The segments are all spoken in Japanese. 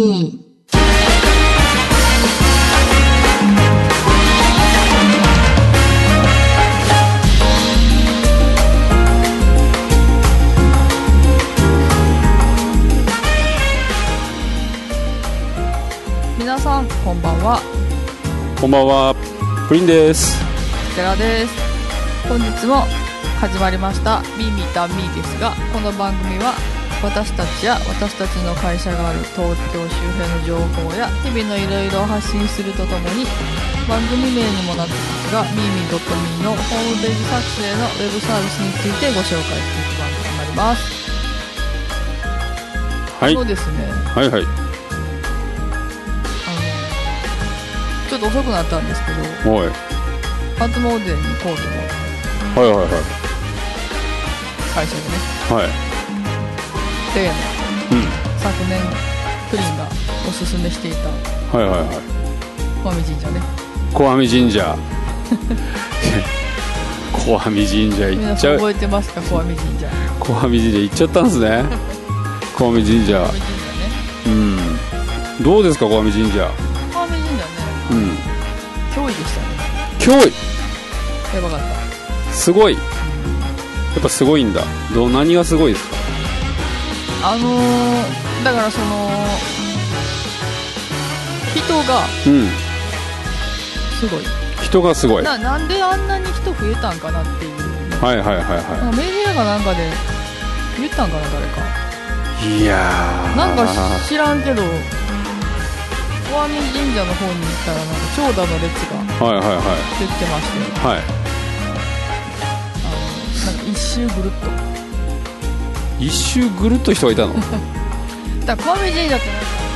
ミー。 皆さんこんばんは。 こんばんは、プリンです。 こちらです。本日も始まりましたミーミータンミーですが、この番組は私たちや私たちの会社がある東京周辺の情報や日々のいろいろを発信するとともに、番組名にもなってますがミーミー .me のホームページ作成のウェブサービスについてご紹介していく番組になります。 はい。 そうですね。 はいはい。 ちょっと遅くなったんですけど、 はい。 初詣に行こうと思って、 はいはいはい。 会社でね。 はい。 で、 うん。 昨年プリンがおすすめしていたはいはいはい。 小網神社ね。 小網神社。小網神社行皆っちゃう。 さん覚えてますか、小網神社。 小網神社行っちゃったんですね。小網神社。 小網神社ね。 うん。どうですか、小網神社。 小網神社ね。 うん。 脅威でしたね。 脅威。 やばかった。 すごい。やっぱすごいんだ。何がすごいですか。 だからその人がうんすごい。 人がすごい。 なんであんなに人増えたんかなっていう、ね、 はいはいはいはメディアがなんかで言ったんかな、誰か。 い。いやー、 なんか知らんけど、小網神社の方に行ったらなんか長蛇の列がはいはいはいできてまして、 はい。 なんか一周ぐるっと。 一周ぐるっと人がいたの。 だから小網神社って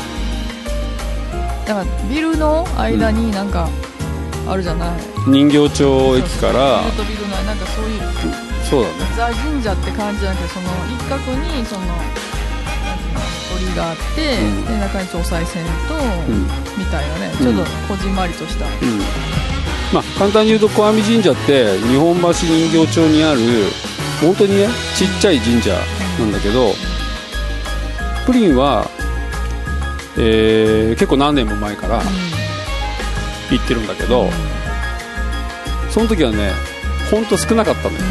なんかビルの間になんかあるじゃない、 人形町駅からビルとビルのなんかそういうそうだね。 ザ神社って感じじゃなくて、その一角にそのなんていうの鳥居があって、 うん、 で中にお賽銭と、 うん、 みたいなね、ちょっとこじんまりとした、 うん、まあ簡単に言うと小網神社って日本橋人形町にある本当にねちっちゃい神社なんだけど、プリンは、結構何年も前から行ってるんだけど、その時はねほんと少なかったのよ。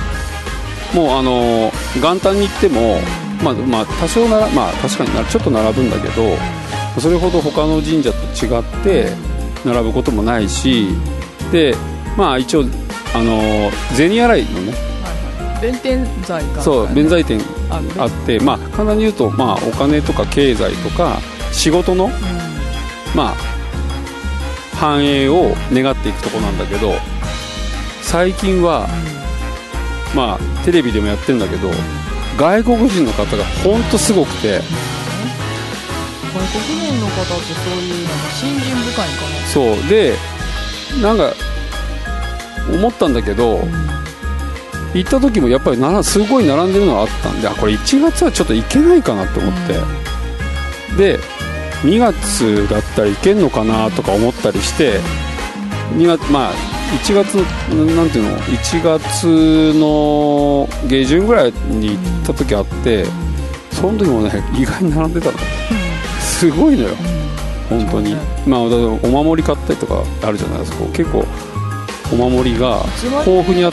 もう元旦に行っても、まあ多少なら、まあ確かにちょっと並ぶんだけど、それほど他の神社と違って並ぶこともないし、でまあ一応銭洗いのね、 弁天財か、ね、 そう弁財天あって、まあ簡単に言うと、まあお金とか経済とか仕事の、まあ繁栄を願っていくとこなんだけど、最近は、まあテレビでもやってるんだけど、外国人の方がほんとすごくて、 外国人の方ってそういうなんか信心深いんかな。 そうでなんか思ったんだけど、行った時もやっぱりすごい並んでるのがあったんで、これ1月はちょっと行けないかなと思って、で2月だったらいけんのかなとか思ったりして、2月まあ1月なんていうの1月の下旬ぐらいに行った時あって、その時もね意外に並んでたの、すごいのよ、本当に、まあお守り買ったりとかあるじゃないですか。結構お守りが豊富にあって、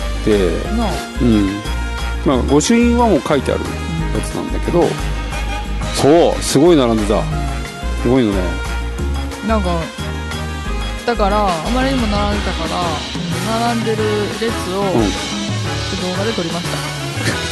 まあ御朱印はもう書いてあるやつなんだけど、そうすごい並んでた。すごいのね。 なんかだからあまりにも並んでたから並んでる列を動画で撮りました。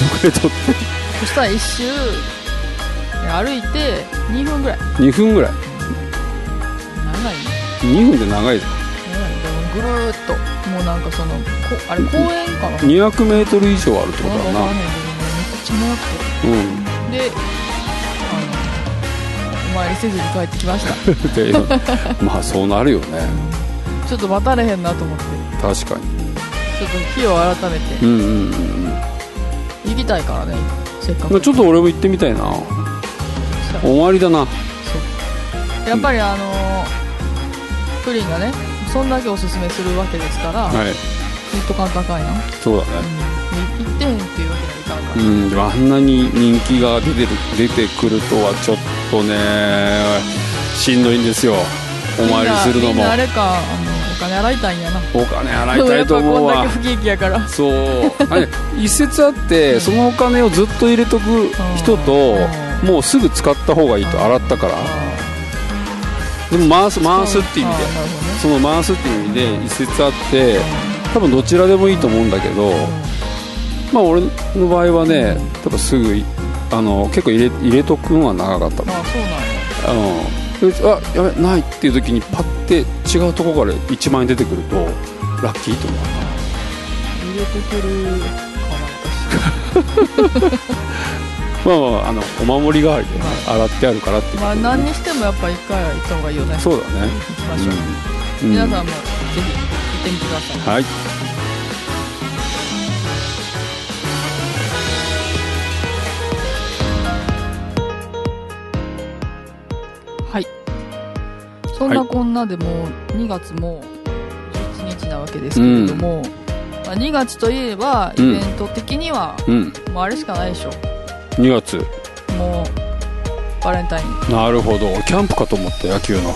動画で撮ってそしたら一周歩いて2分ぐらい。 2分ぐらい長いね。 2分で長いぞ。 ぐるーっともうなんかそのあれ公園かな、 200メートル以上あるってことだな。 めっちゃ長くて、でお参りせずに帰ってきましたまあそうなるよね。 ちょっと待たれへんなと思って。 確かに。 ちょっと日を改めて、行きたいからね、せっかく。 ちょっと俺も行ってみたいな。お参りだな。 そうやっぱりプリンがねそんだけおすすめするわけですから、 はい、 ずっと簡単かいな。 そうだね、 行ってへんっていうわけにはいかんから、 でもあんなに人気が出てくるとはちょっとねしんどいんですよ、お参りするのも。 みんなあれか、お金洗いたいんやな。 お金洗いたいと思うわ。 やっぱこんだけ不景気やから。 そう一説あってそのお金をずっと入れとく人と、もうすぐ使った方がいいと、洗ったから。でも回すっていう意味で、その回すっていう意味で一説あって、多分どちらでもいいと思うんだけど、まあ俺の場合はね、多分すぐ結構入れとくのは長かった。 そうなんや。 やべないっていう時にパッて違うとこから1万円出てくるとラッキーと思うな。 入れてくるかな私。 まあお守り代わりで、ね、洗ってあるからっていう。 何にしてもやっぱ一回は行った方がいいよね。 そうだね。 行きましょう。皆さんもぜひ行ってみてください。 はい。 はい。そんなこんなでも2月も11日なわけですけれども、2月といえばイベント的には、もうあれしかないでしょ。 2月もうバレンタイン。 なるほど、キャンプかと思った野球の。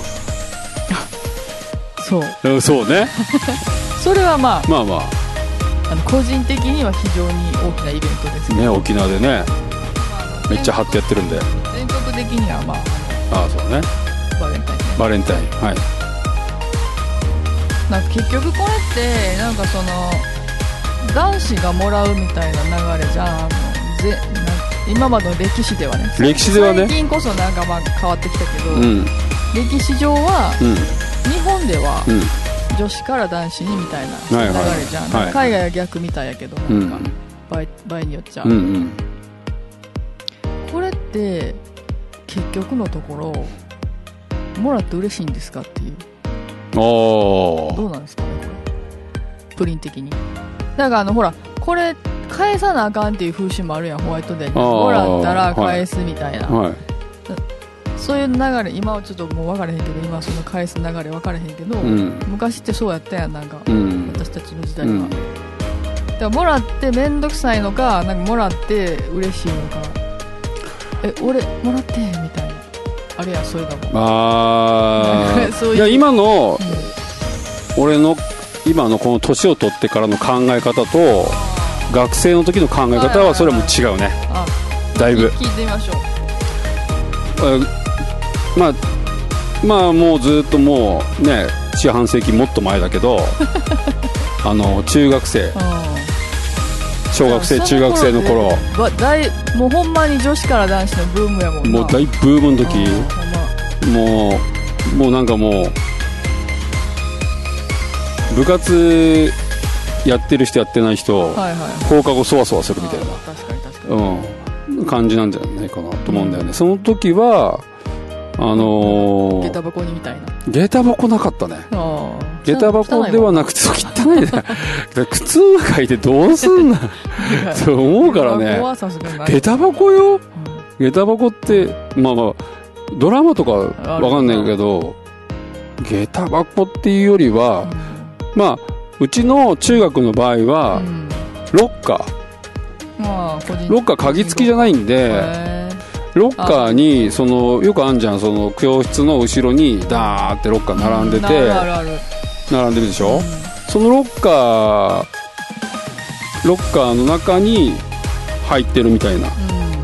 そうね。 それはまあ個人的には非常に大きなイベントですね。 沖縄でね、めっちゃ張ってやってるんで、 全国的にはそうね、バレンタイン、はい。 なんか結局これってなんかその男子がもらうみたいな流れじゃん。今までの歴史ではね、最近こそなんか変わってきたけど、歴史上は、日本では、女子から男子にみたいな流れじゃん。海外は逆みたいやけど、なんか場合によっちゃ、これって結局のところもらって嬉しいんですかっていう。どうなんですかね、これプリン的に。だからほらこれ返さなあかんっていう風習もあるやん、ホワイトデーにもらったら返すみたいな、そういう流れ今はちょっともう分からへんけど、今その返す流れ分からへんけど、昔ってそうやったやん、なんか、私たちの時代は、だからもらって面倒くさいのか、なんかもらって嬉しいのか、俺もらってみたいな、あれや、そういうのもそういう、 いや今の、俺の今のこの年を取ってからの考え方と学生の時の考え方はそれはもう違うね、だいぶ。 聞いてみましょう。まあもうずっともうね、四半世紀もっと前だけど中学生、小学生、中学生の頃、 もうほんまに女子から男子のブームやもんな。 もう大ブームの時、もうなんかもう部活やってる人やってない人、放課後そわそわするみたいな感じなんじゃないかなと思うんだよね。その時は下駄箱にみたいな。 下駄箱なかったね。下駄箱ではなくて、汚いね。靴の中いてどうすんなそう思うからね。下駄箱よ。下駄箱ってドラマとかわかんないけど、下駄箱っていうよりは、うちの中学の場合は、ロッカー鍵付きじゃないんで、ロッカーによくあんじゃん、その教室の後ろにダーってロッカー並んでて、並んでるでしょ、そのロッカーの中に入ってるみたいな、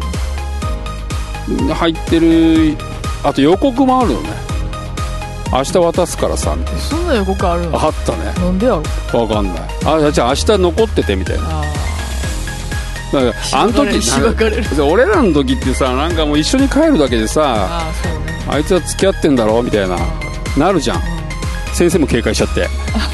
入ってる。あと予告もあるのね、明日渡すからさみたいな。 そんな予告あるの？ あったね。 なんでやろ、 分かんない。じゃあ明日残っててみたいな。だからあの時俺らの時ってさ、なんかもう一緒に帰るだけでさ、あいつは付き合ってんだろみたいな、なるじゃん、先生も警戒しちゃって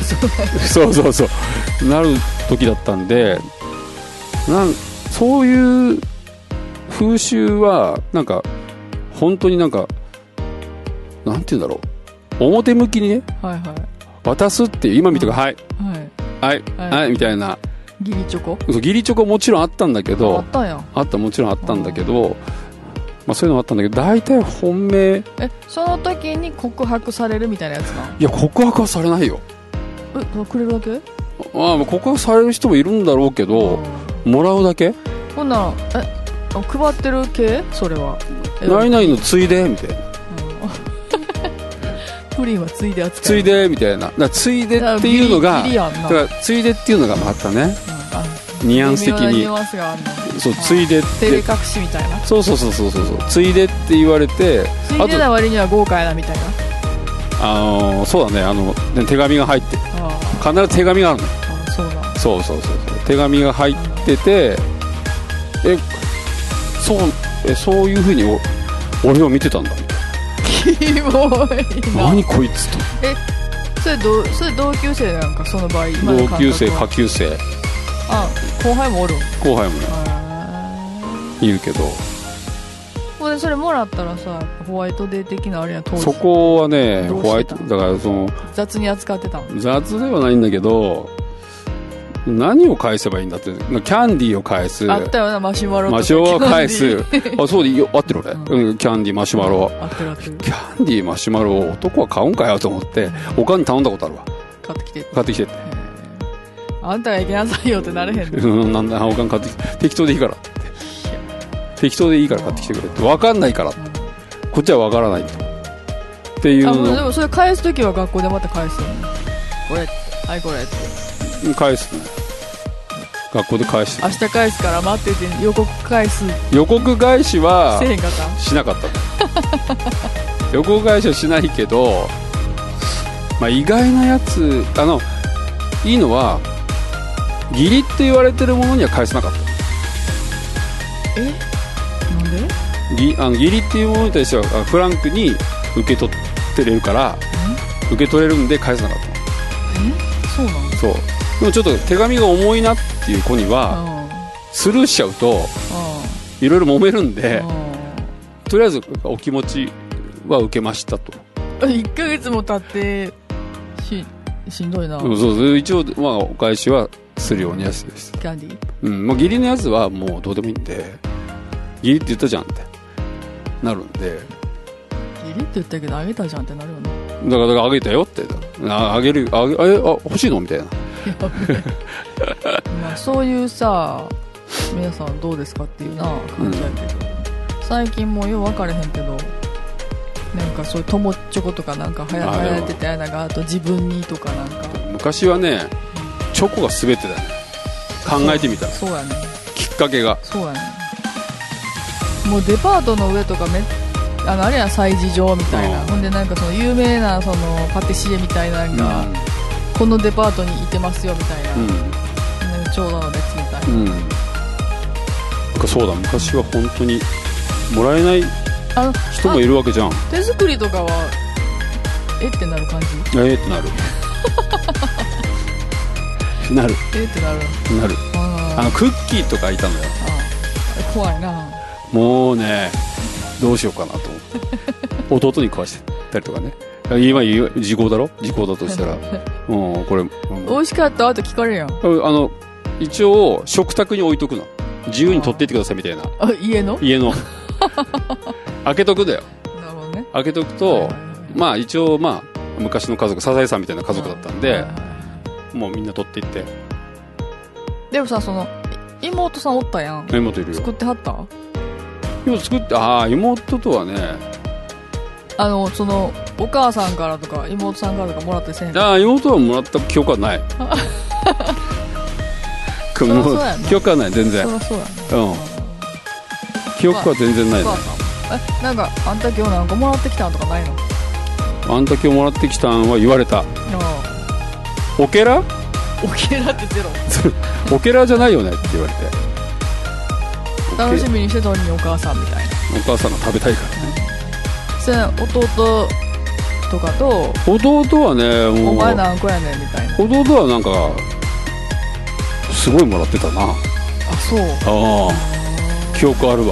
そうなる時だったんで、そういう風習はなんか本当になんて言うんだろう、表向きにね、渡すっていう、今見てはいみたいな。 義理チョコ？ 義理チョコもちろんあったんだけど、もちろんあったんだけど、そういうのもあったんだけど、大体本命。 その時に告白されるみたいなやつな？ いや、告白はされないよ。 くれるだけ？ 告白される人もいるんだろうけど、 もらうだけ。 ほんなら配ってる系それは何々のついでみたいな、 プリンはついで扱いついでみたいな。だからついでっていうのがだからついでっていうのがまたね、ニュアンス的にそうついでって照れ隠しみたいな。 そうついでって言われて、 ついでな割には豪華やなみたいな。 そうだね、手紙が入ってる。必ず手紙があるの。そう手紙が入ってて、そういう風に俺を見てたんだ。 キモいな。 何こいつと。 それ同級生なんか、その場合。 同級生下級生。 後輩もおる。 後輩もねいるけど、 それもらったらさ、ホワイトデー的なあれや。当時そこはねホワイトだから、 雑に扱ってたの。 雑ではないんだけど、何を返せばいいんだって。キャンディーを返す。 あったよな、マシュマロとか。 マシュマロを返す。そうで合ってる俺、キャンディーマシュマロ。 合ってる。 キャンディーマシュマロを男は買うんかよと思って、おかんに頼んだことあるわ。 買ってきてって。あんたが行きなさいよってなれへんの。 なんだ、おかん買ってきて、適当でいいからって。適当でいいから買ってきてくれって。分かんないからって。こっちは分からないっていうの。 でもそれ返すときは学校でまた返すよね。これはいこれって返すね。学校で返して、 明日返すから待ってて、予告返す。 予告返しはせえへんかった。 しなかった予告返しはしないけど、意外なやつ、いいのは義理って言われてるものには返せなかった。 なんで？ 義理っていうものに対してはフランクに受け取ってれるから、受け取れるんで返せなかった。 そうなの？ そう。でもちょっと手紙が重いなっていう子にはスルーしちゃうといろいろ揉めるんで、とりあえずお気持ちは受けましたと。 1ヶ月も経ってしんどいな。 そう一応お返しはするようにやすです。 キャンディー、 義理のやつはもうどうでもいいんで、義理って言ったじゃんってなるんで。 義理って言ったけどあげたじゃんってなるよね。 だからあげたよって、あげる、欲しいのみたいなそういうさ、皆さんどうですかっていうな感じやけど、最近もうよう分かれへんけど、なんかそういう友チョコとかなんか流行ってたやなが、あと自分にとかなんか。 昔はね、チョコが全てだよね。考えてみたら。 そうやね。 きっかけが。 そうやね。もうデパートの上とかあれや催事場みたいな、ほんでなんかその有名なそのパティシエみたいなのが、このデパートにいてますよみたいな、なんか長蛇の列みたいな、なんかそうだ、昔は本当にもらえない人もいるわけじゃん。 手作りとかはってなる感じ。 ってなるなるってなるクッキーとかいたのよ。 怖いな。 もうね、どうしようかなと思って弟に食わしてたりとかね。今時効だろ。時効だとしたらこれ、 美味しかったと聞かれるやん。 一応食卓に置いとくの。自由に取っていってくださいみたいな。家の開けとくだよ。 なるほどね。 開けとくと、一応昔の家族、サザエさんみたいな家族だったんで、もうみんな取っていって。 でもさ、その妹さんおったやん。 妹いるよ。 作ってはった？ 妹とはね、 そのお母さんからとか妹さんからとかもらってせん。 妹はもらった記憶はない記憶はない、全然。 そうやね。 記憶は全然ないね。 なんかあんた今日何個もらってきたんとかないの？ あんた今日もらってきたんは言われた。オケラ？ オケラってゼロオケラじゃないよねって言われて、 楽しみにしてたのにお母さんみたいな。 お母さんが食べたいからね。 それ弟とかと。 弟はね、 お前何個やねんみたいな。 弟はなんかすごいもらってたな。 そう。 記憶あるわ。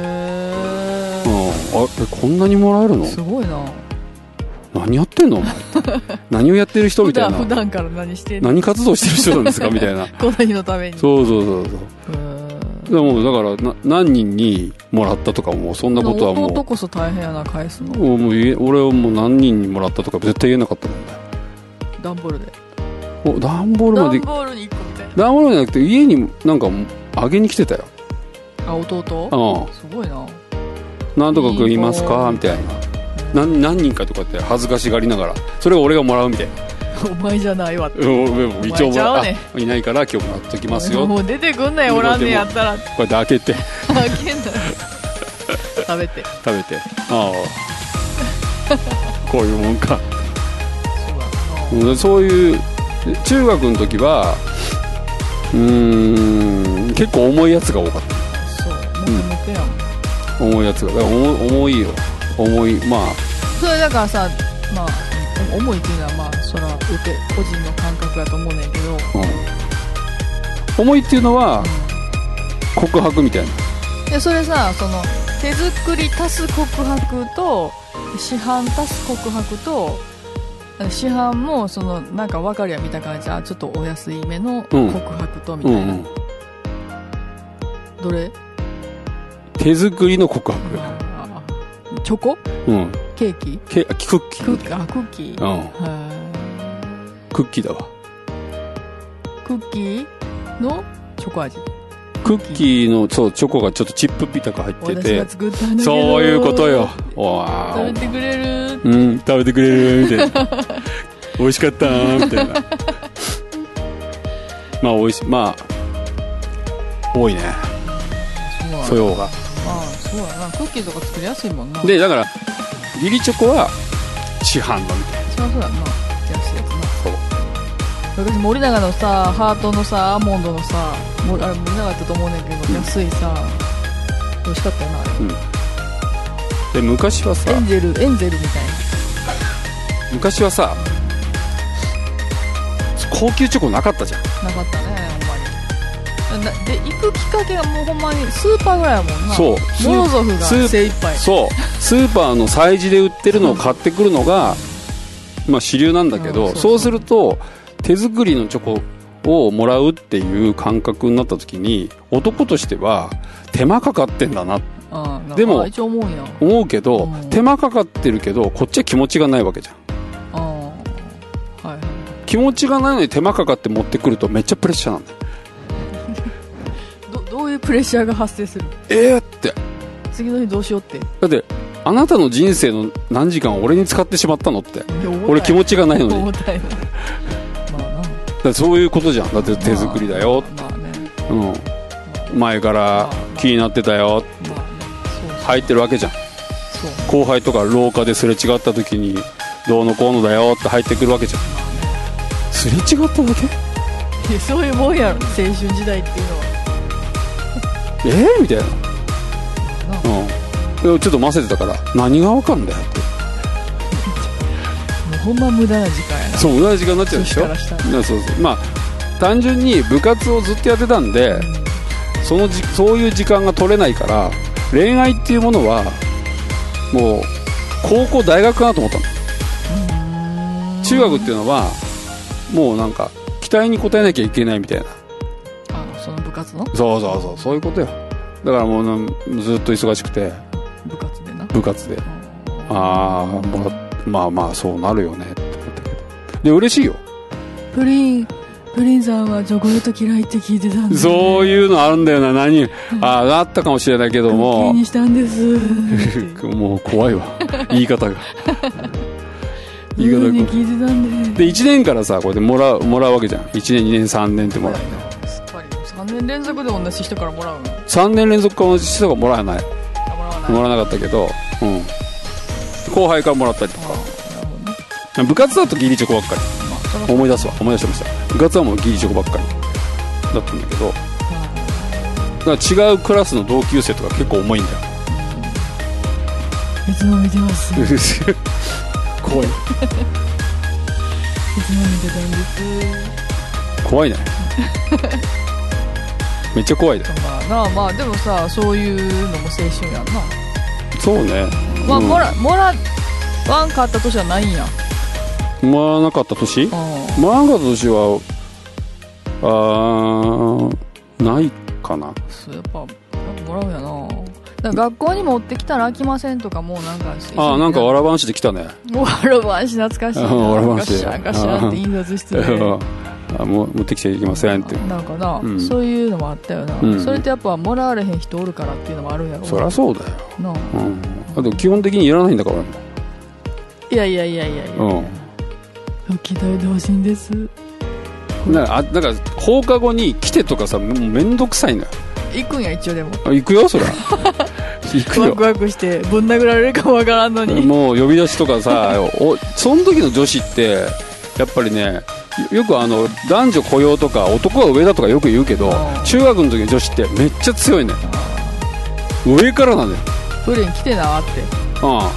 こんなにもらえるの？すごいな。 何やってんのお前何をやってる人みたいな。 普段から何してんの？ 何活動してる人なんですかみたいなこの日のために。 そうでもだから何人にもらったとかもそんなことはもう。 弟こそ大変やな、返すの。 俺はもう何人にもらったとか絶対言えなかったもんね。 段ボールで。 段ボールまで。 段ボールに1個みたいな。 段ボールじゃなくて家になんかあげに来てたよ。 あ、弟？すごいな。 なんとか君いますかみたいな。何人かとかって恥ずかしがりながら、それを俺がもらうみたいな。 お前じゃないわって。 一応いないから今日もらっときますよ。 もう出てくんなよ、おらんねやったら。 こうやって開けて開けんな食べてああこういうもんか。そういう中学の時は結構重いやつが多かった。 そう、モテやん。 重いやつが重いよ。重い。まあそれだからさ、まあ重いっていうのはまあそら個人の感覚だと思うねんけど、 重いっていうのは、告白みたいな。 でそれさ、その手作り足す告白と市販足す告白と、市販もそのなんか分かるや見た感じ、ちょっとお安い目の告白とみたいな、どれ？ 手作りの告白。 チョコ？ケーキ？ クッキー。 クッキー。 クッキーだわ。 クッキーのチョコ味。 クッキーのそうチョコがちょっとチップピタが入ってて、 私が作ったんだけど、 そういうことよ。 食べてくれる？ 食べてくれるみたいな。美味しかったみたいな。まあ美味しい、まあ多いね。素養が。 そうやな、クッキーとか作りやすいもんな。 でだから義理チョコは市販のみたいな。 そうやな、安いやつな。そう。私森永のさ、ハートのさ、アーモンドのさ、あれ森永だったと思うねんけど、安いさ、美味しかったよなあれ。 で昔はさ、 エンゼルみたいな。 昔はさ、高級チョコなかったじゃん。 なかったね、ほんまに。で行くきっかけがもうほんまにスーパーぐらいやもんな。そう、モロゾフが精一杯。 そう、スーパーの催事で売ってるのを買ってくるのがまあ主流なんだけど、そうすると手作りのチョコをもらうっていう感覚になった時に、男としては手間かかってんだな。でも一応思うけど、手間かかってるけどこっちは気持ちがないわけじゃん。気持ちがないのに手間かかって持ってくるとめっちゃプレッシャーなんだよ。 どういうプレッシャーが発生する？ って次の日どうしようって。 だってあなたの人生の何時間を俺に使ってしまったのって。俺気持ちがないのに。重たいな。まあな。だそういうことじゃん。だって手作りだよ。まあね。前から気になってたよ。入ってるわけじゃん。後輩とか廊下ですれ違った時にどうのこうのだよって入ってくるわけじゃん。すれ違っただけ？ そういうもんやろ、青春時代っていうのは。 みたいな。ちょっと混ぜてたから何が分かんだよって。 もうほんま無駄な時間やな。 そう、無駄な時間になっちゃうでしょ。そうまあ単純に部活をずっとやってたんで、そういう時間が取れないから、恋愛っていうものはもう高校大学かなと思ったの。中学っていうのはもうなんか期待に応えなきゃいけないみたいな。 その部活の？ そういうことよ。だからもうずっと忙しくて。部活で。まあそうなるよねって思ったけど。で嬉しいよ。 プリンさんはチョコレート嫌いって聞いてたんで。 そういうのあるんだよな。あったかもしれないけども。 クッキーにしたんです。 もう怖いわ。言い方が。 聞いてたんで1年からさこうやってもらうわけじゃん。1年2年3年ってもらう。 3年連続で同じ人からもらうの ？3年連続から同じ人がもらわない。もらわなかったけど、後輩からもらったりとか。部活だとギリチョコばっかり。思い出しました。部活はもうギリチョコばっかりだったんだけど、だから違うクラスの同級生とか結構重いんだよ。 いつも見てます。 怖い。いつも見てたんです。 怖いね。めっちゃ怖いだよ。 まあでもさ、そういうのも青春やんな。 そうね。 もらわんかった年はないんや。 もらわなかった年？もらわなかった年はないかな。 そうやっぱもらうんやな。だから学校に持ってきたら飽きませんとか、もうなんかなんかわらばんしで来たね。 わらばんし懐かしいな。 わらばんしガシャンって印刷室で持ってきちゃいけませんって。 なんかな、 うんそういうのもあったよな、 うん、 それってやっぱもらわれへん人おるからっていうのもあるんやろ。 そりゃそうだよなあ、 うん、あと基本的にいらないんだから俺も。 いや、 うん聞いておいてほしいんです。 なんか放課後に来てとかさ、もうめんどくさいのよ。 行くんや一応。でも行くよそりゃ行くよ。 ワクワクしてぶん殴られるかもわからんのにもう呼び出しとかさその時の女子ってやっぱりね、よく男女雇用とか男が上だとかよく言うけど、中学の時の女子ってめっちゃ強いね。上からなんだよ。 プリン来てなってみたいな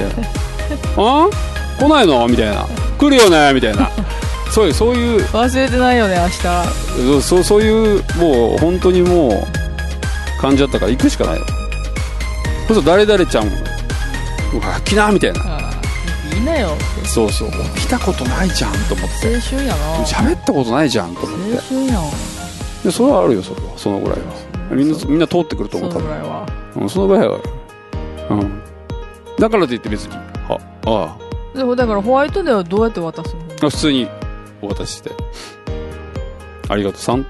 来ないのみたいな、来るよねみたいなそういう忘れてないよね明日。 そういうもう本当にもう感じだったから行くしかないよ。そうすると誰々ちゃん来なみたいな、 いいなよって。 そう来たことないじゃんと思って、 青春やな。 喋ったことないじゃんと思って。 青春やん。 でそれはあるよ、そのぐらいはみんな通ってくると思う。 そのぐらいは、 そのぐらいはだからといって別にでもだからホワイトデーはどうやって渡すの？ 普通にお渡ししてありがとうさんって。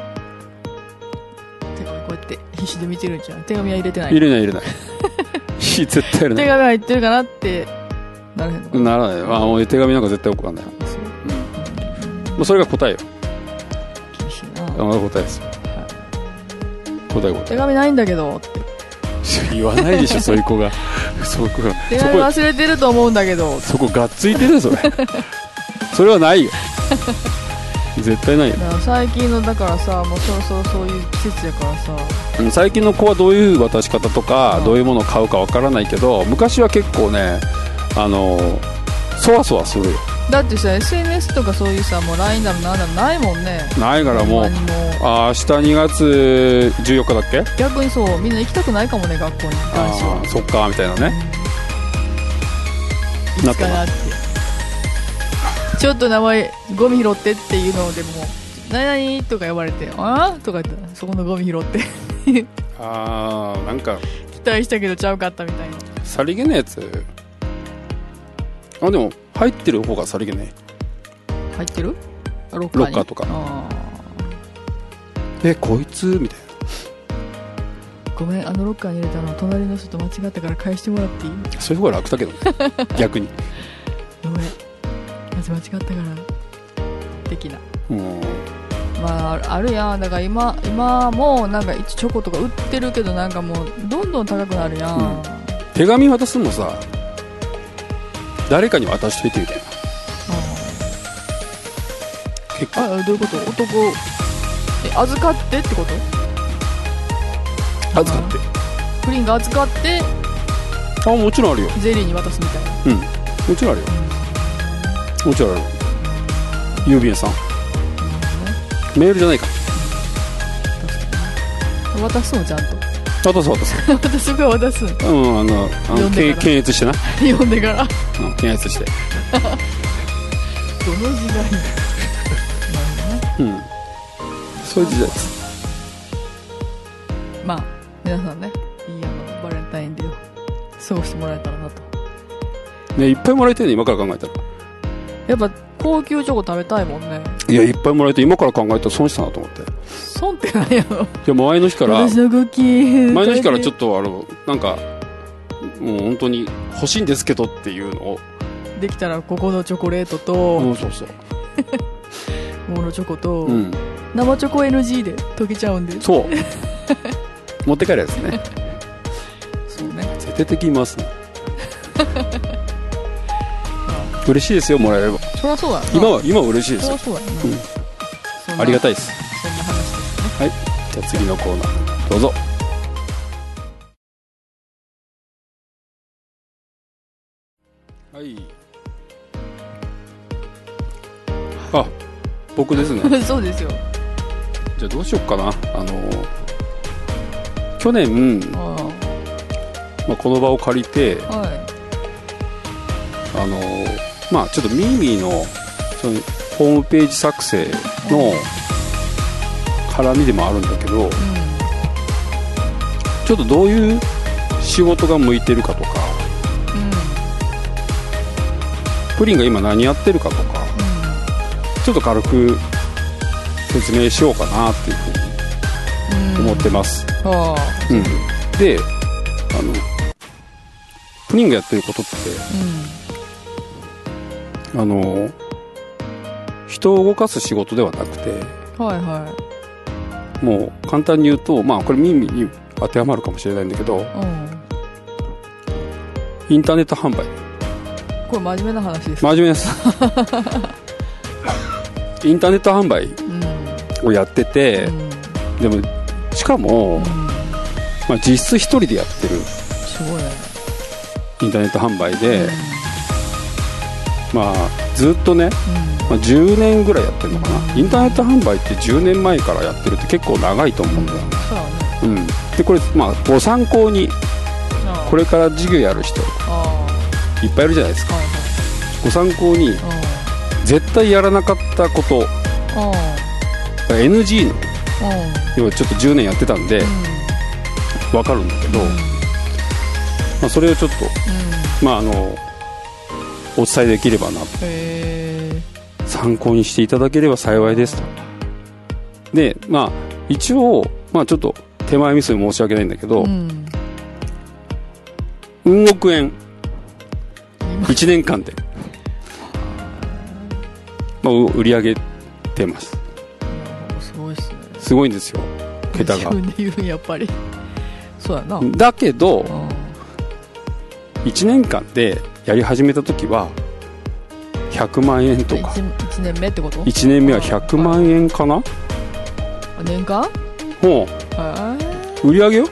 手紙こうやって必死で見てるんじゃん。手紙は入れてない？ 入れない絶対入れない。 手紙入ってるかなってならへんの？ ならない。もう手紙なんか絶対送らない。もうそれが答えよ。 厳しいな。 答えですよ、答え。 手紙ないんだけどって言わないでしょそういう子が手紙忘れてると思うんだけど、 そこがっついてるよそれそれはないよ絶対ないよ。 だから最近のだからさ、もうそろそろそういう季節やからさ、 最近の子はどういう渡し方とか、どういうものを買うかわからないけど、昔は結構ねそわそわするよ。 だってさ SNS とかそういうさ、もう LINE だのなんだのないもんね。 ないからもう明日2月14日だっけ。 逆にそうみんな行きたくないかもね、学校に。男子はそっかみたいなね、 いつかなってちょっと名前ゴミ拾ってっていうのでも何々とか呼ばれて、あとか言ったらそこのゴミ拾ってなんか期待したけどちゃうかったみたいなさりげなやつ。でも入ってる方がさりげない。 入ってるロッカーとか。こいつみたいな。 ごめん、ロッカーに入れたの隣の人と間違ったから返してもらっていい？ そういう方が楽だけどね逆にごめん間違ったから的な。まああるやん。だから今もなんかチョコとか売ってるけど、なんかもうどんどん高くなるやん、 手紙渡すのもさ、誰かに渡しといてみたいな。結構どういうこと？預かってってこと？ 預かってプリンが預かってもちろんあるよ。 ゼリーに渡すみたいな。 もちろんあるよ、もちろんある。郵便屋さん、メールじゃないか。 渡すのちゃんと渡す私が渡すの。 検閲してな読んでから検閲してどの時代そういう時代です。 まあ皆さんね、いいバレンタインデーを過ごしてもらえたらなとね。いっぱいもらえてるね、今から考えたら。 やっぱ高級チョコ食べたいもんね。 いや、いっぱいもらえて今から考えたら損したなと思って。 損って何やろ。いや、前の日から私のクッキー前の日からちょっとなんかもう本当に欲しいんですけどっていうのを、 できたらここのチョコレートと、 そうモノチョコと、生チョコ NG で溶けちゃうんで。 そう持って帰るやつね。 そうね、 絶対的にますね嬉しいですよ、もらえれば。 そりゃそうやな。 今は嬉しいですよ。 そりゃそうやな、 ありがたいです。 そんな話ですね。 はい、じゃあ次のコーナーどうぞ。はい、僕ですねそうですよ。 じゃあどうしよっかな。去年この場を借りて、ちょっとミーミーのそのホームページ作成の絡みでもあるんだけど、ちょっとどういう仕事が向いてるかとか、プリンが今何やってるかとか、 ちょっと軽く説明しようかなっていうふうに思ってます。で、プニンがやってることって、人を動かす仕事ではなくて、もう簡単に言うと、まあこれ耳に当てはまるかもしれないんだけど、インターネット販売。 これ真面目な話ですか？ 真面目ですインターネット販売をやってて、でもしかも、まあ、実質一人でやってるすごいね。 インターネット販売で、まあずっとね、まあ、10年ぐらいやってるのかな。インターネット販売って10年前からやってるって結構長いと思うんだよね。そうね。でこれ、まあ、ご参考にこれから授業やる人いっぱいいるじゃないですか。ご参考に絶対やらなかったこと、NG の、要はちょっと10年やってたんで分かるんだけど、まあ、それをちょっと、まあお伝えできればなと。参考にしていただければ幸いですと。で、まあ一応、まあちょっと手前ミスで申し訳ないんだけど、うん億円1年間で、まあ、売り上げてます。 すごいですね。 すごいんですよ、桁が。 自分で言うんやっぱり。そうやな。 だけど、1年間でやり始めた時は100万円とか。 1年目ってこと？ 1年目は100万円かな。 年間？ もう売り上げよ。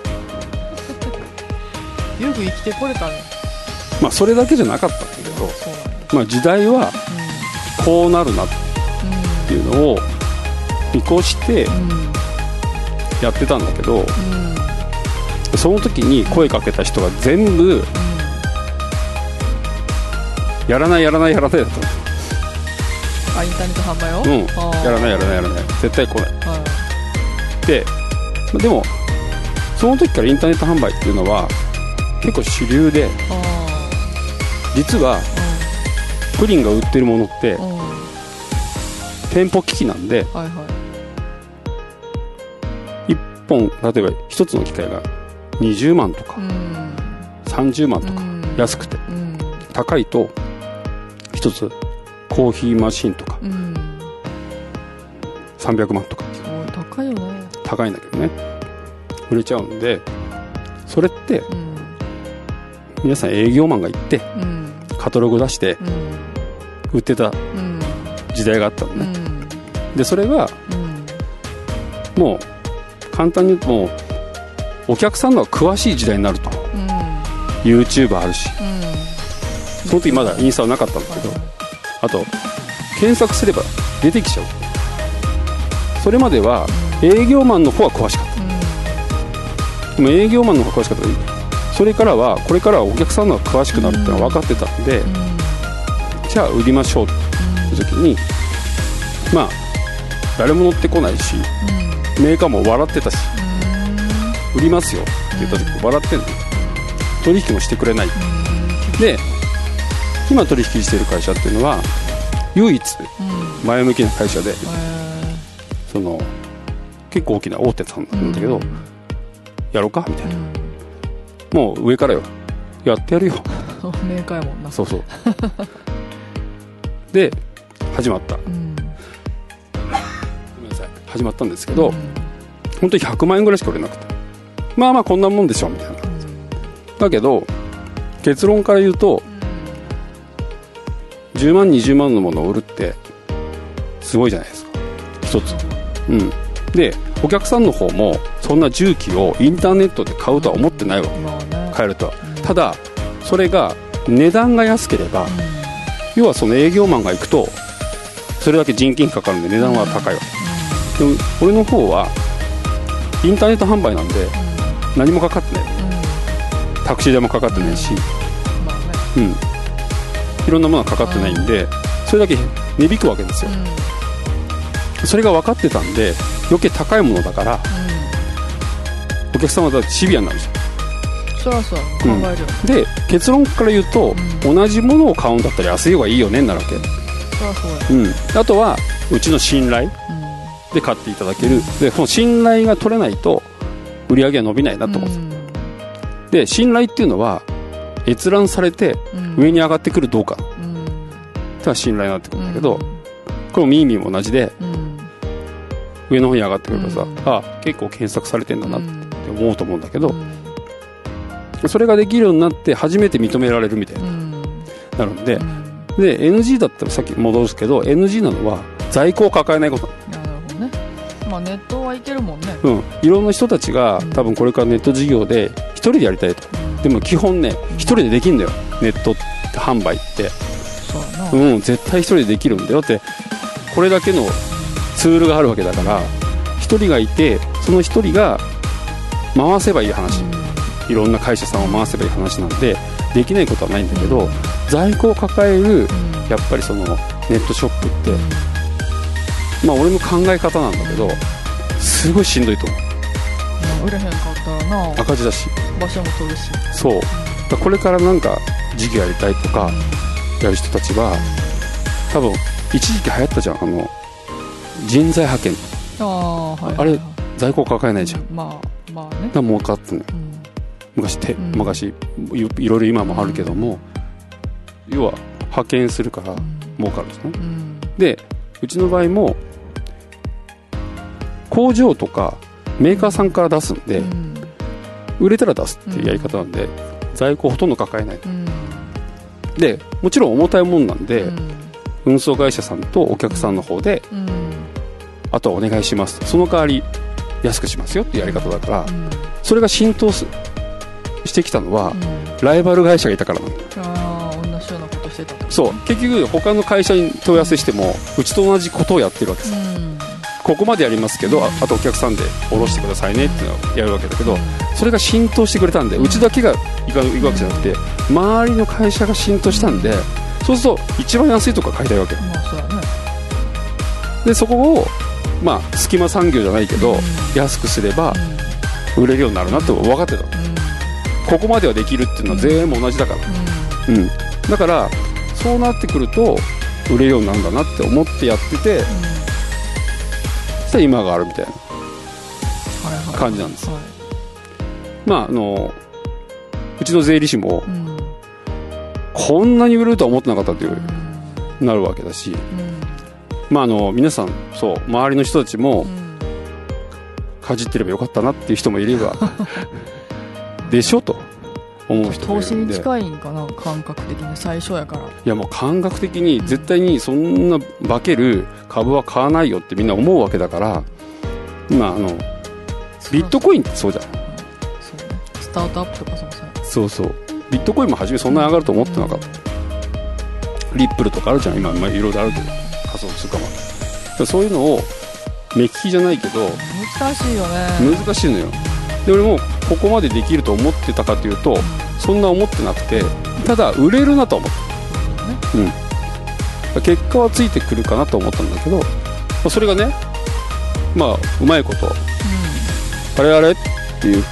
よく生きてこれたね。 まあそれだけじゃなかったんだけど、まあ時代はこうなるなっていうのを見越してやってたんだけど、その時に声かけた人が全部やらないだった。 インターネット販売を？ やらない絶対来ない。でもその時からインターネット販売っていうのは結構主流で、実はプリンが売ってるものって店舗機器なんで、1本例えば1つの機械が20万とか30万とか安くて、高いと1つコーヒーマシンとか300万とか。 高いよね。 高いんだけどね、売れちゃうんで、それって皆さん営業マンが行ってカタログ出して売ってた時代があったのね。でそれがもう簡単に言うと、もうお客さんの詳しい時代になると、YouTube あるし、その時まだインスタはなかったんだけど、あと検索すれば出てきちゃう。それまでは営業マンの方は詳しかった、でも営業マンの方が詳しかった。それからはこれからはお客さんの方が詳しくなるってのは分かってたんで、じゃあ売りましょうって時に、まあ誰も乗ってこないし、メーカーも笑ってたし、売りますよって言った時笑ってんの。取引もしてくれない。で今取引している会社っていうのは唯一前向きな会社で、その結構大きな大手さんなんだけど、やろうかみたいな、もう上からよ、やってやるよメーカーやもんな。 そうそうで始まった、ごめんなさい、始まったんですけど、本当に100万円ぐらいしか売れなくて、まあまあこんなもんでしょみたいな、だけど結論から言うと、10万20万のものを売るってすごいじゃないですか、一つ。でお客さんの方もそんな重機をインターネットで買うとは思ってないわけ、買えるとは。ただそれが値段が安ければ、要はその営業マンが行くとそれだけ人件費かかるんで値段は高いわけ、でも俺の方はインターネット販売なんで何もかかってない、タクシー代もかかってないし、いろんなものがかかってないんで、それだけ値引くわけですよ、それが分かってたんで余計高いものだから、お客様だってシビアになるじゃん。 そらそう考えるよ、 で結論から言うと、同じものを買うんだったら安い方がいいよねになるわけ。 そらそうや、 あとはうちの信頼で買っていただける。でその信頼が取れないと売り上げは伸びないなと思って、で信頼っていうのは閲覧されて上に上がってくるどうか、だから信頼になってくるんだけど、これもミーミーも同じで、上の方に上がってくるからさ、あ結構検索されてんだなって思うと思うんだけど、それができるようになって初めて認められるみたいな、なるんで、で NG だったらさっき戻すけど NG なのは在庫を抱えないこと。 なるほどね。まあネットはいけるもんね。 いろんな人たちが多分これからネット事業で一人でやりたいと、でも基本ね一人でできるんだよ、ネット販売って。そうな、絶対一人でできるんだよって。これだけのツールがあるわけだから一人がいてその一人が回せばいい話、いろんな会社さんを回せばいい話なんでできないことはないんだけど、在庫を抱えるやっぱりそのネットショップって、まあ俺の考え方なんだけどすごいしんどいと思う。 売れへんかったらな赤字だし場所も取るし。 そうだ、これからなんか事業やりたいとかやる人たちは多分一時期流行ったじゃん、人材派遣。あれ在庫抱えないじゃん。まあね。だから儲かってんのよ、昔いろいろ今もあるけども、要は派遣するから儲かるんですね、でうちの場合も工場とかメーカーさんから出すんで、売れたら出すっていうやり方なんで、在庫ほとんど抱えない、でもちろん重たいもんなんで、運送会社さんとお客さんの方で、あとはお願いします、その代わり安くしますよっていうやり方だから、それが浸透してきたのは、ライバル会社がいたからなんだ。 同じようなことしてた。 そう結局他の会社に問い合わせしてもうちと同じことをやってるわけです、ここまでやりますけど、あとお客さんで下ろしてくださいねっていうのをやるわけだけど、それが浸透してくれたんで、うちだけが行くわけじゃなくて周りの会社が浸透したんで、そうすると一番安いとこ買いたいわけ、そうだね。でそこをまあ隙間産業じゃないけど、安くすれば売れるようになるなって分かってた、ここまではできるっていうのは全部同じだから、だからそうなってくると売れるようになるんだなって思ってやってて、そしたら今があるみたいな感じなんです、まあうちの税理士も、こんなに売れるとは思ってなかったっていう、なるわけだし、まあ皆さんそう周りの人たちも、かじってればよかったなっていう人もいればでしょと思う人もいるんで、投資に近いんかな、感覚的に最初やから。いやもう感覚的に絶対にそんな化ける株は買わないよってみんな思うわけだから、今ビットコインってそうじゃん、そうね、 スタートアップとかそうビットコインも初めそんなに上がると思ってなかった、リップルとかあるじゃん今、いろいろあるけど仮想通貨も、そういうのを目利きじゃないけど難しいよね、 難しいのよ。で俺もここまでできると思ってたかというと、そんな思ってなくて、ただ売れるなと思って、結果はついてくるかなと思ったんだけど、それがね、まあうまいこと、あれあれっていう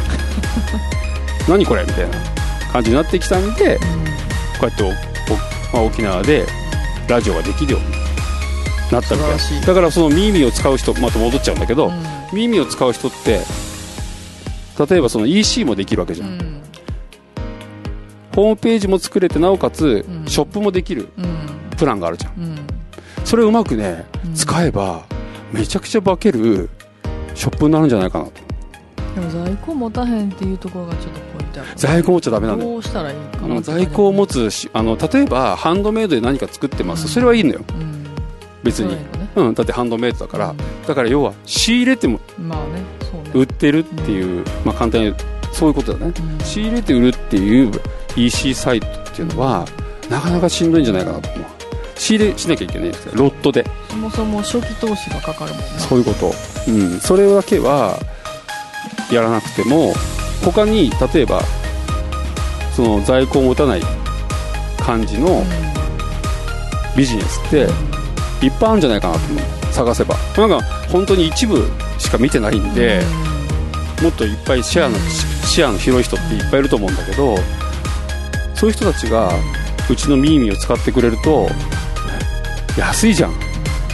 何これみたいな感じになってきたんで、こうやって沖縄でラジオができるようになったみたい。だからその耳を使う人、また戻っちゃうんだけど、耳を使う人って例えばその EC もできるわけじゃん、ホームページも作れてなおかつショップもできるプランがあるじゃん、それをうまくね使えばめちゃくちゃ化けるショップになるんじゃないかなと。 でも在庫持たへんっていうところがちょっとポイントやから、 在庫持っちゃダメなんだよ。 どうしたらいいかな、 在庫を持つ例えばハンドメイドで何か作ってます、それはいいのよ、別に、だってハンドメイドだから、だから要は仕入れても売ってるっていう、まあ簡単にそういうことだね、仕入れて売るっていう EC サイトっていうのはなかなかしんどいんじゃないかなと思う。仕入れしなきゃいけないんですけど、ロットでそもそも初期投資がかかるもんね。 そういうこと、それだけはやらなくても、他に例えばその在庫を持たない感じのビジネスっていっぱいあるんじゃないかなと思う、探せば。なんか本当に一部しか見てないんで、もっといっぱい視野の広い人っていっぱいいると思うんだけど、そういう人たちがうちのミーミーを使ってくれると安いじゃん、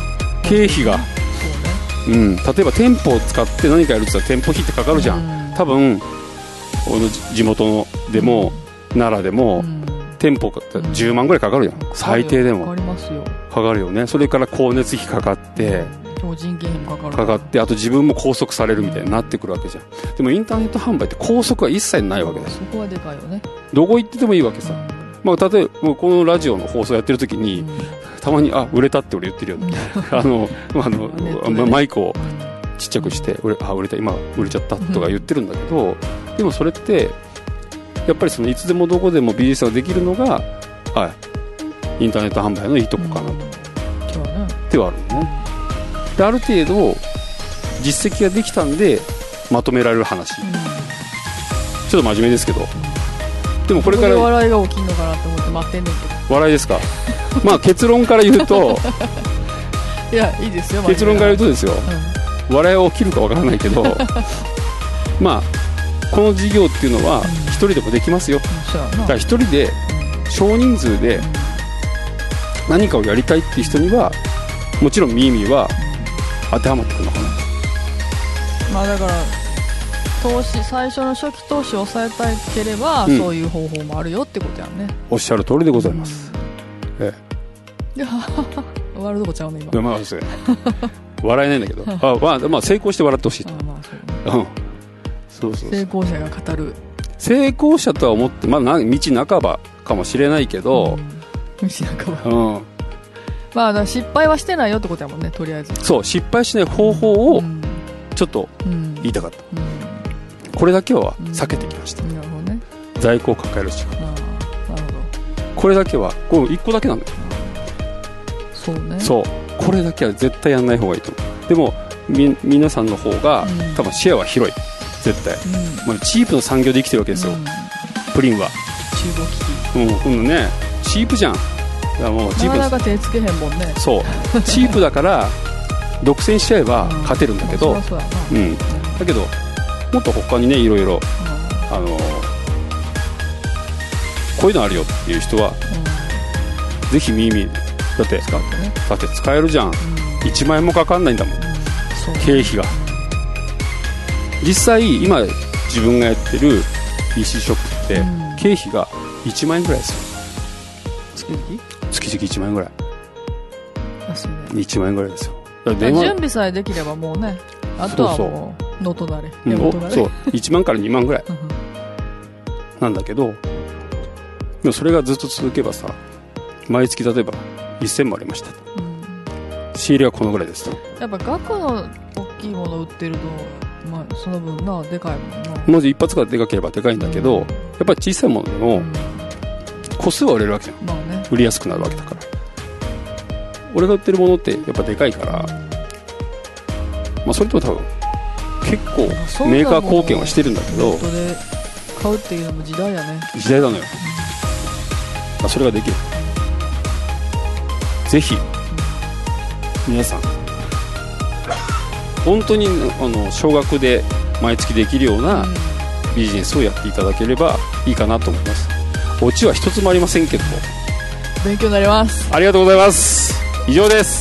経費が、 そうね、 例えば店舗を使って何かやるって言ったら店舗費ってかかるじゃん、多分地元でも、奈良でも、店舗が10万ぐらいかかるじゃん、最低でもかかりますよ、 かかるよね。それから光熱費かかって、 人件費もかかって、あと自分も拘束されるみたいになってくるわけじゃん。でもインターネット販売って拘束は一切ないわけです。 そこはでかいよね。 どこ行っててもいいわけさ、例えばこのラジオの放送やってる時に、たまに売れたって俺言ってるよねマイクをちっちゃくして売れた、今売れちゃったとか言ってるんだけど、でもそれってやっぱりいつでもどこでもビジネスができるのが、インターネット販売のいいとこかなと、ってはあるよね。である程度実績ができたんでまとめられる話、ちょっと真面目ですけど、でもこれから笑いが起きんのかなと思って待ってんねんけど。 笑いですか結論から言うといや、いいですよ、 結論から言うとですよ、笑いは起きるかわからないけどこの事業っていうのは一人でもできますよ、だから一人で少人数で何かをやりたいっていう人にはもちろんミーミーは当てはまってくるのかな。 だから最初の初期投資を抑えたければ、そういう方法もあるよってことやね。 おっしゃる通りでございます、 笑うとこちゃうね今。 笑えないんだけど成功して笑ってほしいと。そう成功者が語る。 成功者とは思って、道半ばかもしれないけど、 道半ば、だから失敗はしてないよってことやもんね、とりあえず。 そう、失敗しない方法をちょっと言いたかった、これだけは避けてきました、 なるほどね。 在庫を抱える時間、 なるほど。 これだけは1個だけなんだよ。 そうね。 そう、これだけは絶対やんない方がいいと思う。でも皆さんの方が、多分シェアは広い、絶対、チープの産業で生きてるわけですよ、プリンは。 中国機器、 ね、チープじゃん。もうチープなかなか手つけへんもんね。 そうチープだから独占しちゃえば勝てるんだけど、だけどもっと他にね、いろいろこういうのあるよっていう人は、ぜひミーミーだって使えるじゃん、1万円もかかんないんだもん、経費が。実際今自分がやってる PC ショップって、経費が1万円ぐらいですよ。月々1万円ぐらい。 安いね。 1万円ぐらいですよ。 準備さえできればもうね、あとはもうノートなれ、 そう、1万から2万ぐらいなんだけど、でもそれがずっと続けばさ、毎月例えば1000もありましたと、仕入れはこのぐらいですと。 やっぱ額の大きいもの売ってると、その分でかいもんな。 まず一発がでかければでかいんだけど、やっぱり小さいものでも個数は売れるわけじゃん、売りやすくなるわけだから。俺が売ってるものってやっぱでかいから、それとも多分結構メーカー貢献はしてるんだけど、 ネットで買うっていうのも時代やね。 時代なのよ、それができる。ぜひ皆さん本当に少額で毎月できるようなビジネスをやっていただければいいかなと思います。オチは一つもありませんけども、 勉強になります。 ありがとうございます。以上です。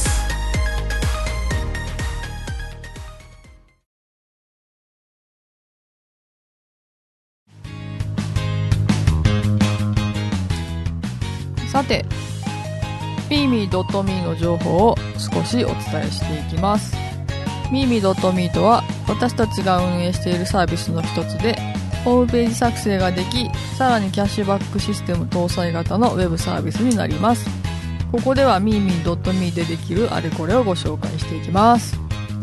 さて、mimi.me の情報を少しお伝えしていきます。mimi.me とは私たちが運営しているサービスの一つで、ホームページ作成ができ、さらにキャッシュバックシステム搭載型のウェブサービスになります。ここでは mimi.me でできるあれこれをご紹介していきます。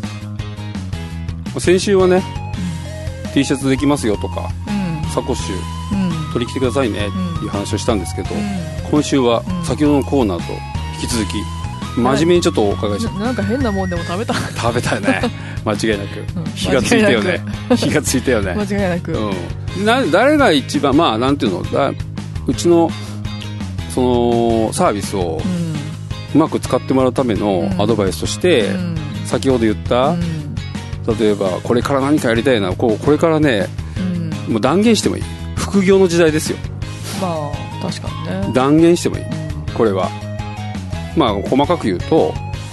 先週はね、T シャツできますよとか、サコッシュ、取り来てくださいねっていう話をしたんですけど、今週は先ほどのコーナーと引き続き真面目にちょっとお伺いして、 なんか変なもんでも食べたね間違いなく、火がついたよね火がついたよね間違いなく、 誰が一番なんていうのだ、うちのそのサービスをうまく使ってもらうためのアドバイスとして、先ほど言った、例えばこれから何かやりたいな、これからね、もう断言してもいい、副業の時代ですよ。 確かにね、 断言してもいい、これは細かく言うと、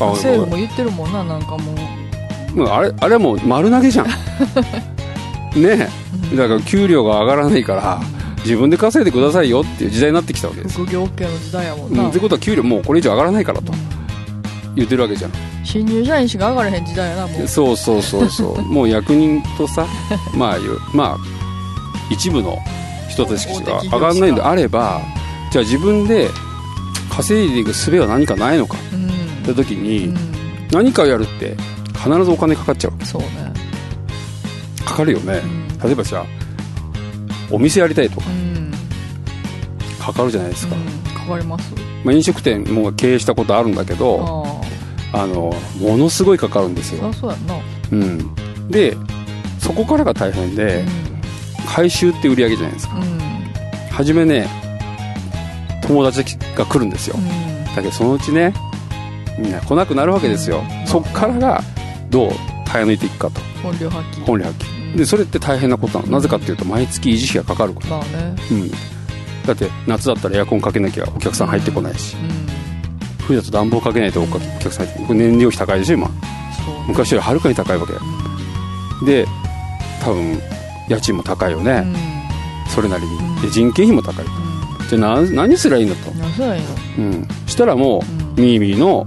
政府も言ってるもんな、なんかもうあれはもう丸投げじゃんねえ、だから給料が上がらないから自分で稼いでくださいよっていう時代になってきたわけです。 副業 OK の時代やもんな、 ってことは給料もうこれ以上上がらないからと言ってるわけじゃん。 新入社員しか上がらへん時代やな、もう。 そうもう役人とさまあ一部の人たちが上がらないのであれば、じゃあ自分で稼いでいく術は何かないのかって時に、何かをやるって必ずお金かかっちゃうわけ。 そうね、 かかるよね、例えばじゃあお店やりたいとか、かかるじゃないですか、 かかります。 飲食店も経営したことあるんだけど、ものすごいかかるんですよ。 そうやんな。 でそこからが大変で、回収って売り上げじゃないですか。初めね友達が来るんですよ、だけどそのうちねみんな来なくなるわけですよ、そっからがどう耐え抜いていくかと、本領発揮、でそれって大変なことなの、なぜかっていうと毎月維持費がかかるから、だって夏だったらエアコンかけなきゃお客さん入ってこないし、冬だと暖房かけないとお客さん入ってこない。燃料費高いでしょ今、昔よりはるかに高いわけで、多分家賃も高いよね、それなりにで人件費も高い、じゃあ何すりゃいいのと、したらもう、ミーミーの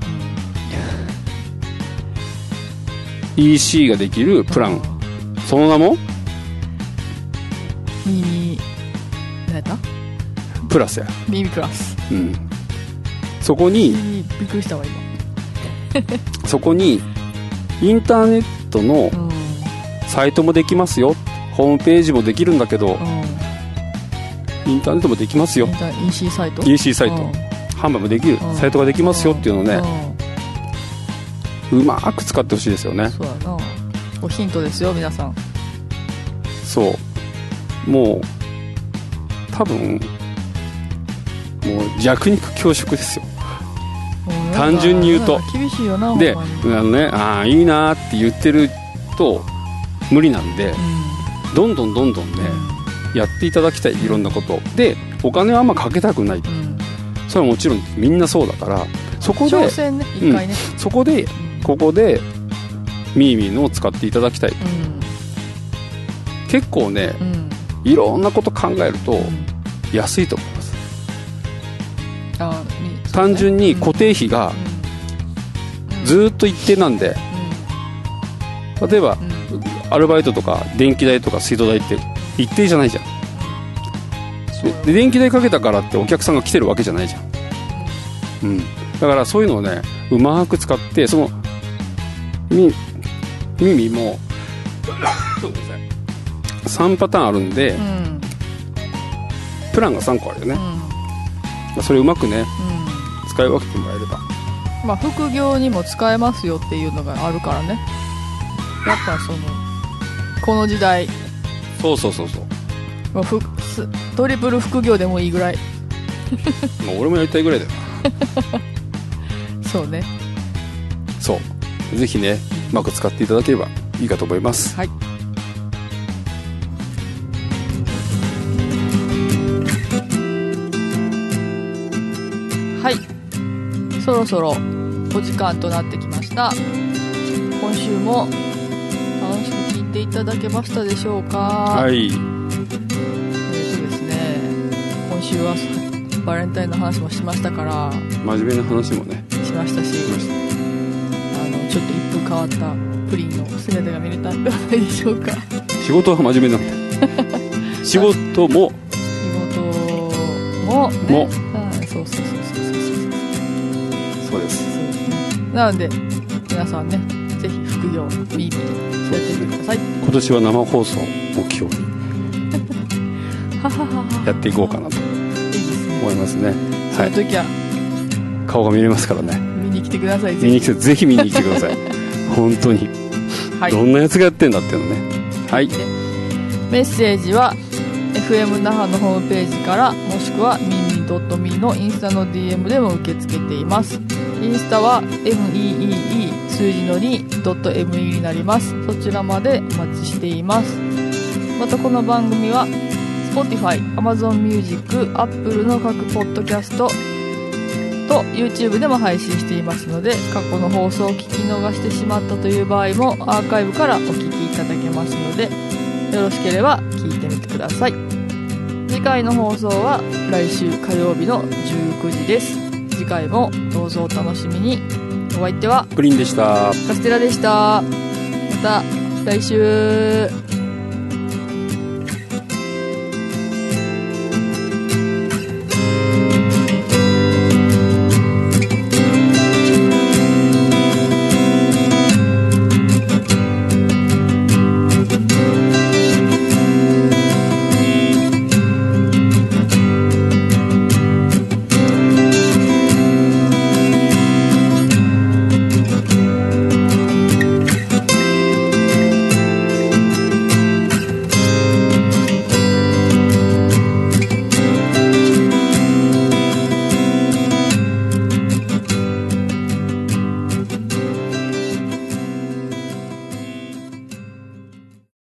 EC ができるプラン、その名もミーミー何やった？ プラスや。 ミーミープラス、 そこにびっくりしたわ今そこにインターネットのサイトもできますよ、ホームページもできるんだけど、インターネットもできますよ、 EC サイト販売もできるサイトができますよっていうのをね、うまく使ってほしいですよね。 そうやな、ヒントですよ皆さん。 そうもう多分もう弱肉強食ですよ、単純に言うと。 厳しいよな。 でいいなって言ってると無理なんで、どんどんね、やっていただきたい、いろんなことで。お金はあんまかけたくない、それはもちろんみんなそうだから、そこで挑戦ね、一回ね、 そこでここでミーミーのを使っていただきたい、結構ね、いろんなこと考えると安いと思います。単純に固定費がずっと一定なんで、例えばアルバイトとか電気代とか水道代って一定じゃないじゃん。で電気代かけたからってお客さんが来てるわけじゃないじゃん、だからそういうのをねうまく使って、そのミミも3パターンあるんで、プランが3個あるよね、それうまくね、使い分けてもらえれば、 副業にも使えますよっていうのがあるからね。やっぱこの時代、 そうトリプル副業でもいいぐらい俺もやりたいぐらいだよそうね、 そうぜひねうまく使っていただければいいかと思います。 はい、そろそろお時間となってきました。今週も楽しく聞いていただけましたでしょうか。 はい。 ですね、今週はバレンタインの話もしましたから、 真面目な話もねしましたし、ちょっと一風変わったプリンの姿が見れたんではないでしょうか。 仕事は真面目なんだ仕事もね、そうです。 なので皆さんね、ぜひ副業ミーミーやってみてください。 今年は生放送を目標にやっていこうかなと思いますね。 その時は顔が見れますからね、 見に来てください。 ぜひ見に来てください本当に、どんなやつがやってんだっていうのね。はい、 メッセージは FM 那覇のホームページから、もしくはミーミー .me のインスタの DM でも受け付けています。インスタは meee 数字の 2.me になります。そちらまでお待ちしています。またこの番組は Spotify、Amazon Music、Apple の各ポッドキャスト、 と YouTube でも配信していますので、過去の放送を聞き逃してしまったという場合もアーカイブからお聞きいただけますので、よろしければ聞いてみてください。次回の放送は来週火曜日の19時です。次回もどうぞお楽しみに。お相手はプリンでした。 カステラでした。また来週。